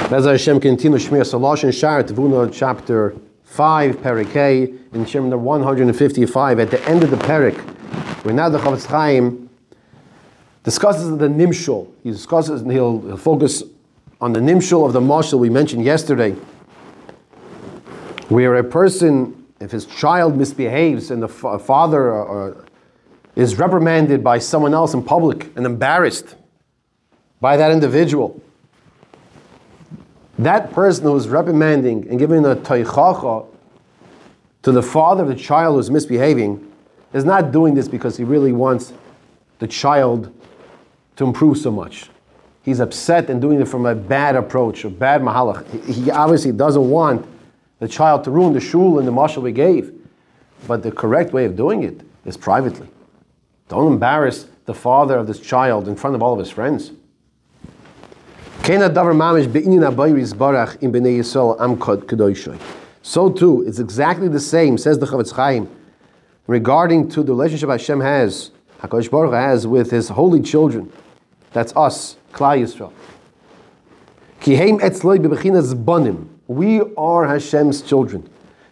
As Hashem continues Shmir Saloshin Shar Tevuna chapter 5, Perek A, in Shir number 155, at the end of the Perek, where now the Chofetz Chaim discusses the Nimshul. He discusses, and he'll focus on the Nimshul of the Mashal we mentioned yesterday, where a person, if his child misbehaves and the father is reprimanded by someone else in public and embarrassed by that individual, that person who is reprimanding and giving a teichacha to the father of the child who is misbehaving is not doing this because he really wants the child to improve so much. He's upset and doing it from a bad approach, a bad mahalach. He obviously doesn't want the child to ruin the shul and the mashal we gave. But the correct way of doing it is privately. Don't embarrass the father of this child in front of all of his friends. So too, it's exactly the same, says the Chofetz Chaim, regarding to the relationship Hashem has, HaKadosh Baruch Hu has with His holy children. That's us, Klal Yisrael. We are Hashem's children.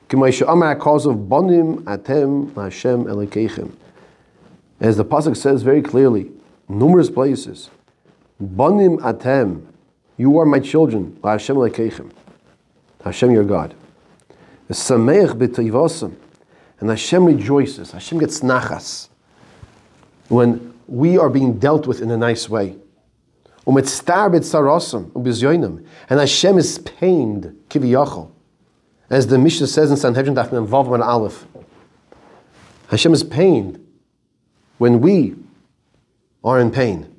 As the pasuk says very clearly, numerous places, Banim atem, you are my children, Hashem Elokeichem, Hashem your God. Sameach b'toivosam, and Hashem rejoices. Hashem gets nachas when we are being dealt with in a nice way. Umetztar b'tzarosam u'bizyonim, and Hashem is pained kiviyachol, as the Mishnah says in Sanhedrin Daf Mem Vav Amud Aleph. Hashem is pained when we are in pain.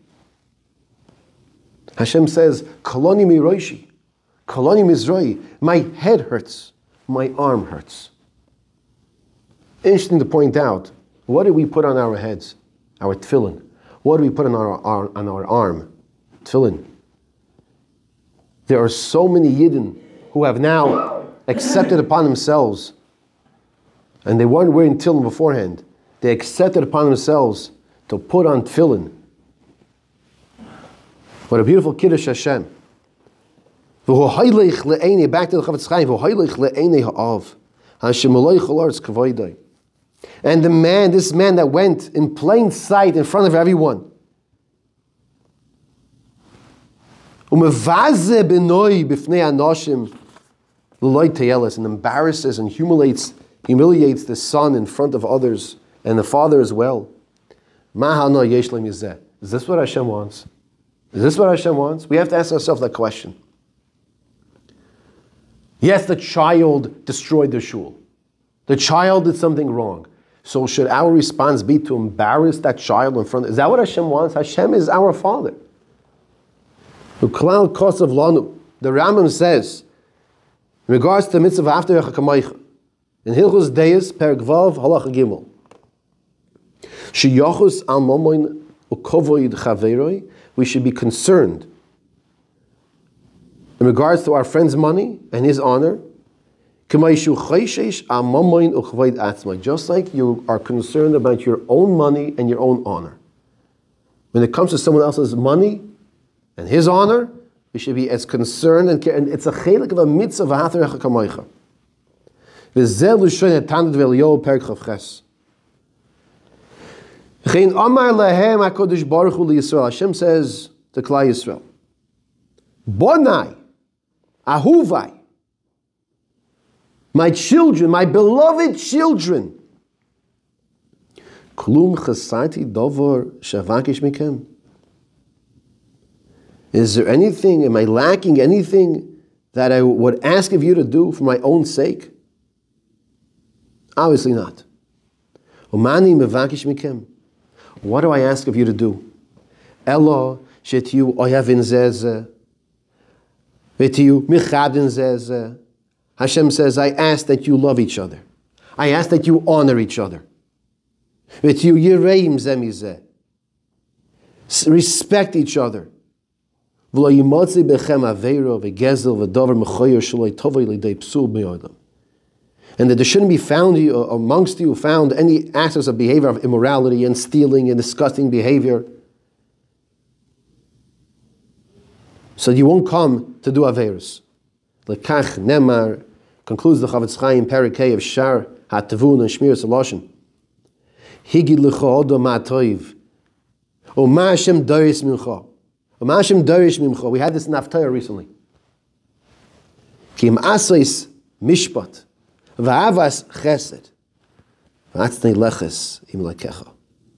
Hashem says, Koloni miroishi, Koloni mizroi, my head hurts, my arm hurts. Interesting to point out, what do we put on our heads? Our tefillin. What do we put on our arm? Tefillin. There are so many Yidden who have now accepted upon themselves, and they weren't wearing tefillin beforehand, they accepted upon themselves to put on tefillin. What a beautiful Kiddush Hashem. Back to the Chofetz Chaim. And this man that went in plain sight in front of everyone, and embarrasses and humiliates the son in front of others and the father as well. Is this what Hashem wants? Is this what Hashem wants? We have to ask ourselves that question. Yes, the child destroyed the shul. The child did something wrong. So should our response be to embarrass that child in front? Is that what Hashem wants? Hashem is our Father. The Rambam says, in regards to the mitzvah after Hakamaycha, in Hilchos Deis, Perek Vav, Halacha Gimel, Sheyachos al Mamoin uKovoid Chaveroi, we should be concerned in regards to our friend's money and his honor, just like you are concerned about your own money and your own honor. When it comes to someone else's money and his honor, we should be as concerned and care. And it's a chelik of a mitzvah v'hater echakamoicha. Hashem says to Klal Yisrael, Bonai, Ahuvai, my children, my beloved children, Klum chasati dover shavakish mikem. Is there anything, am I lacking anything that I would ask of you to do for my own sake? Obviously not. Umani mevakish mikem. What do I ask of you to do? Elo shetiu oyavin zeze, vetiu michadin zeze. Hashem says, I ask that you love each other. I ask that you honor each other. Vetiu yireim zemizeh. Respect each other. V'lo yimotzi bechem aveiro v'gezel v'dover mechoyer shaloi tovoi lidei psul b'yodam. And that there shouldn't be found amongst you found any acts of behavior of immorality and stealing and disgusting behavior. So you won't come to do Averis. Lekach Nemar concludes the Chavetz Chaim Perikei of Shar HaTavun and Shmir Saloshin. Higi L'cha Odo Ma'atoiv. O Ma'ashem Doris Mincha. O Ma'ashem Doris Mincha. We had this in Haftarah recently. Kim Asais Mishpat. Va'avas Chesed. V'atznei Leches Im Lekecha.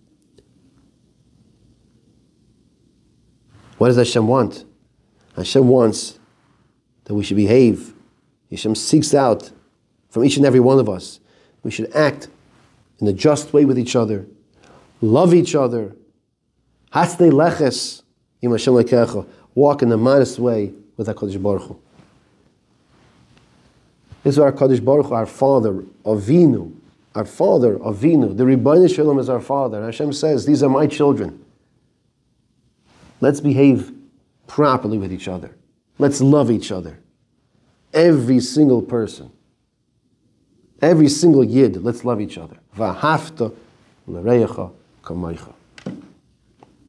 What does Hashem want? Hashem wants that we should behave. Hashem seeks out from each and every one of us. We should act in a just way with each other, love each other. Hasnei leches im Hashem lekecha. Walk in the modest way with HaKadosh Baruch Hu. This is our HaKadosh Baruch Hu, our Father, Avinu. Our Father, Avinu. The Rebbeinu Shalom is our Father. And Hashem says, these are my children. Let's behave properly with each other. Let's love each other. Every single person. Every single yid, let's love each other. V'ahavta l'reicha kamaycha.